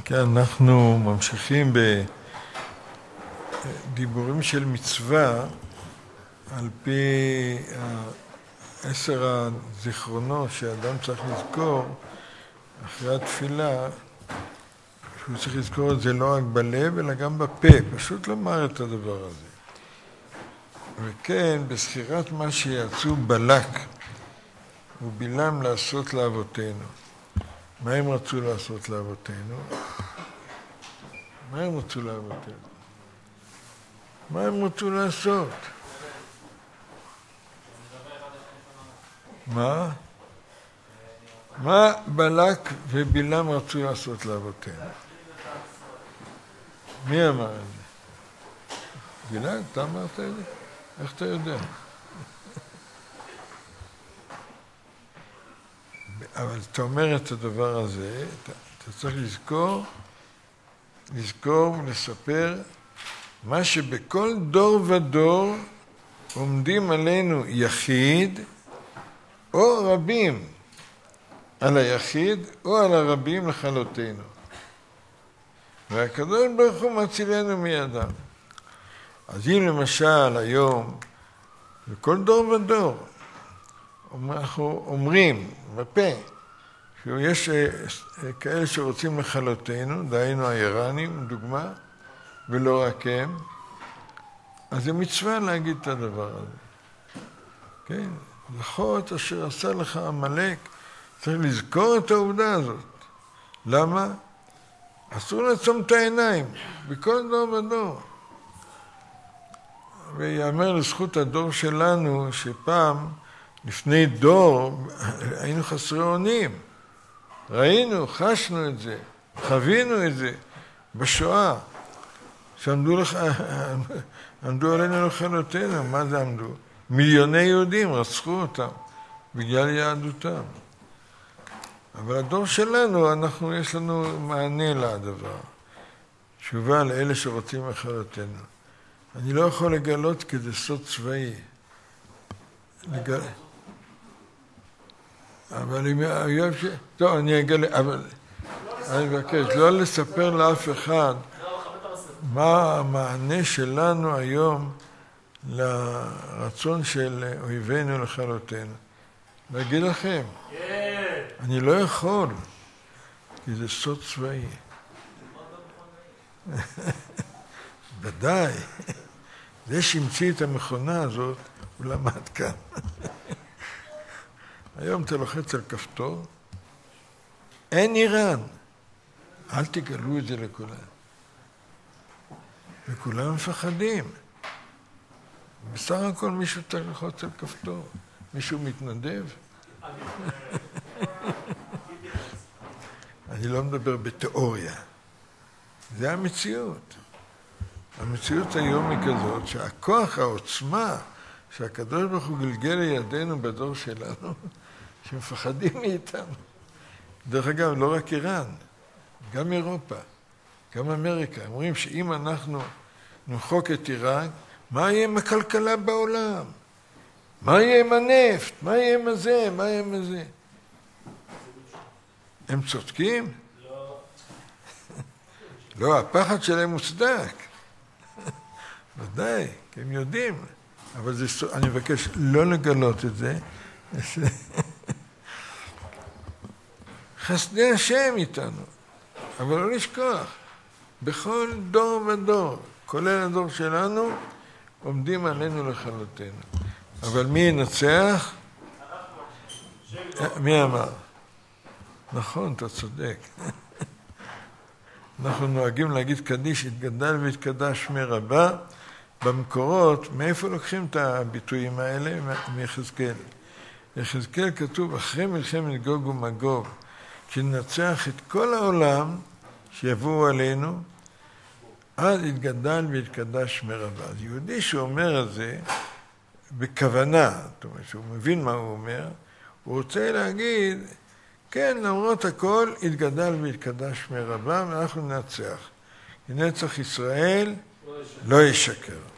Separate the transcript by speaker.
Speaker 1: כן, אנחנו ממשיכים בדיבורים של מצווה על פי 10 הזיכרונות שאדם צריך לזכור אחרי התפילה, שהוא צריך לזכור את זה לא רק בלב אלא גם בפה, פשוט לומר את הדבר הזה. וכן, בסחירת מה שיעצו בלק ובלעם לעשות לאבותינו. מה הם רצו לעשות לאבותינו? מה הם רצו לאבותינו? מה הם רצו לעשות? מה? מה בלק ובלעם רצו לעשות לאבותינו? מי אמר את זה? בלעם, אתה אמרת את זה? איך אתה יודע? אבל אתה אומר את הדבר הזה, אתה צריך לזכור ולספר מה שבכל דור ודור עומדים עלינו יחיד או רבים, על היחיד או על הרבים לכלותנו. והקדוש ברוך הוא מצילנו מידם. אז אם למשל היום, בכל דור ודור, אנחנו אומרים בפה, שיש כאלה שרוצים לכלותנו, דהיינו האיראנים, דוגמה, ולא רק הם, אז זה מצווה להגיד את הדבר הזה. כן? זכור את אשר עשה לך עמלק, צריך לזכור את העובדה הזאת. למה? אסור לעצום את העיניים, בכל דור ודור. ויאמר לזכות הדור שלנו, שפעם, לפני דור, היינו חסרי אונים. ראינו, חשנו את זה, חווינו את זה, בשואה, שעמדו עלינו לכלותנו. מה זה עמדו? מיליוני יהודים רצחו אותם, בגלל יהדותם. אבל הדור שלנו, יש לנו מענה לדבר. תשובה לאלה שרוצים לכלותנו. אני לא יכול לגלות כי זה סוד צבאי. אבל אם האויב טוב, אני אגלה, אבל אני מבקש לא לספר לאף אחד מה המענה שלנו היום לרצון של אויבינו לכלותנו. להגיד לכם, אני לא יכול, כי זה סוד צבאי. ודאי, זה שהמציא את המכונה הזאת, הוא למד כאן. היום אתה לוחץ על כפתור, אין איראן. אל תגלו את זה לכולם. וכולם מפחדים. בסך הכל מישהו צריך ללחוץ על כפתור. מישהו מתנדב. אני לא מדבר בתיאוריה. זה המציאות. המציאות היום היא כזאת שהכוח, העוצמה, שהקדוש ברוך הוא גלגל לידינו בדור שלנו, שמפחדים מאיתנו. דרך אגב, לא רק איראן, גם אירופה, גם אמריקה. אומרים שאם אנחנו נמחוק את איראן, מה יהיה עם הכלכלה בעולם? מה יהיה עם הנפט? מה יהיה עם הזה? מה יהיה עם הזה? הם צודקים? לא. לא, הפחד שלהם מוצדק. ודאי, כי הם יודעים. אבל אני מבקש לא לגלות את זה. חסדי השם איתנו, אבל לא לשכוח. בכל דור ודור, כולל הדור שלנו, עומדים עלינו לכלותנו. אבל מי ינצח? מי אמר? נכון, אתה צודק. אנחנו נוהגים להגיד קדיש, התגדל והתקדש שמי רבה. במקורות, מאיפה לוקחים את הביטויים האלה? מיחזקאל. יחזקאל כתוב, אחרי מלחמת גוג ומגוג, כשננצח את כל העולם שיבואו עלינו, אז התגדל והתקדש שמי רבה. אז יהודי שאומר את זה בכוונה, זאת אומרת, שהוא מבין מה הוא אומר, הוא רוצה להגיד, כן, למרות הכל, התגדל והתקדש שמי רבה, ואנחנו ננצח. נצח ישראל לא ישקר.